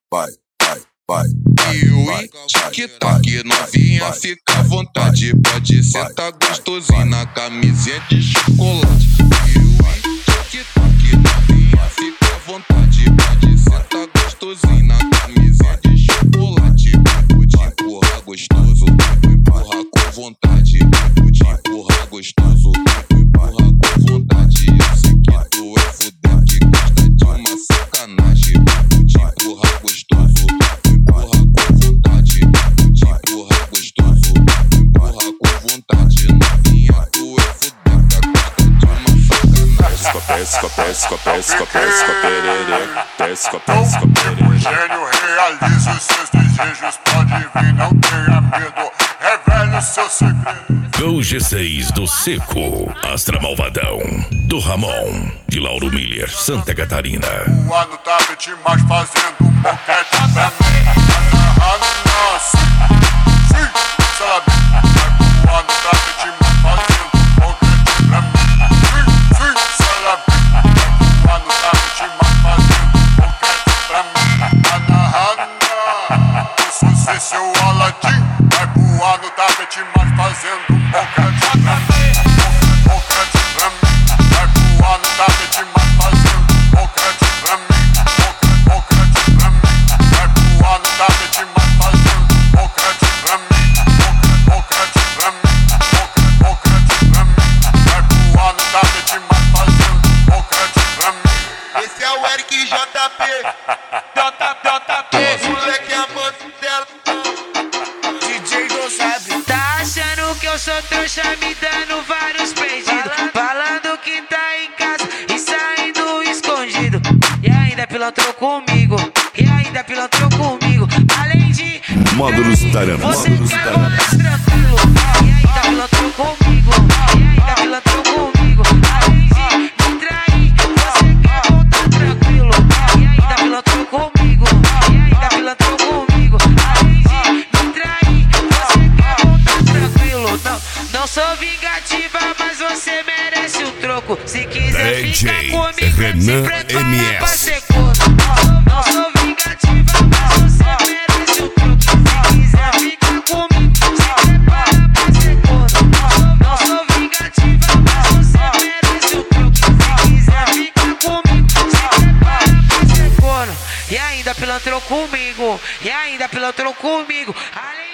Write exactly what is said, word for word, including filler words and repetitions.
vai, vai, vai. E tic-tac, novinha, fica à vontade. Pode sentar gostosinho na camisinha de chocolate. Tic-tac, novinha, fica à vontade. Pode sentar gostosinho na camisinha de chocolate. Vou te empurrar gostoso, vou empurrar com vontade. Vou te empurrar gostoso, vou empurrar com vontade. Eu sei que tu é fudeu, que gosta de uma sacanagem. Vou te empurrar gostoso, vou empurrar com vontade. Vou te empurrar gostoso, vou empurrar com vontade. Novinha, tu é fudeu, que gosta de uma sacanagem. Pesca, pesca, pesca, pesca, perereca. Pesca, pesca, perereca. O gênio realiza os seus desejos, pode vir, não tenha medo. Revele o seu segredo. Go G seis do Seco, Astra Malvadão, do Ramon, de Lauro Miller, Santa Catarina. Voar no tapete, mas fazendo um boquete pra mim. Agarrado nosso. Sim, sabe? Vai voar no tapete, mas fazendo um boquete pra mim. Sim, sim, sabe? Vai voar no tapete, mas fazendo um boquete pra mim. Agarrado não. Eu sou ser seu Aladim. Vai voar no tapete, mas fazendo um boquete pra mim. Boquete pra mim. Vai voar no tapete, mas fazendo um boquete pra mim. Boquete pra mim. Vai voar no tapete, mas fazendo um boquete pra mim. Boquete pra mim. Boquete pra mim. Vai voar no tapete, mas fazendo um boquete pra mim. Esse é o Eric J P, J J P, moleque amante dela. D J do sabe. Tá achando que eu sou trouxa, me dando vários perdidos, falando que tá em casa e saindo escondido. E ainda pilantrou comigo, e ainda pilantrou comigo. Além de Módulos Taran, você módulos quer Taran. mais tranquilo. E ainda pilantrou comigo, e ainda pilantrou comigo. Além de me trair, você quer voltar tranquilo. E ainda pilantrou comigo, e ainda pilantrou comigo. Além de me trair, você quer voltar tranquilo. Não, não sou vingativa, mas você merece o troco. Se quiser D ficar J comigo, Renan se prepara M pra S. ser corno. Não sou vingativa, mas você merece o troco. Se quiser ficar comigo, se prepara pra ser corno. Não sou vingativa, mas você merece o troco. Se quiser ficar comigo, se prepara pra ser corno. E ainda pilantrou comigo, e ainda pilantrou comigo. Além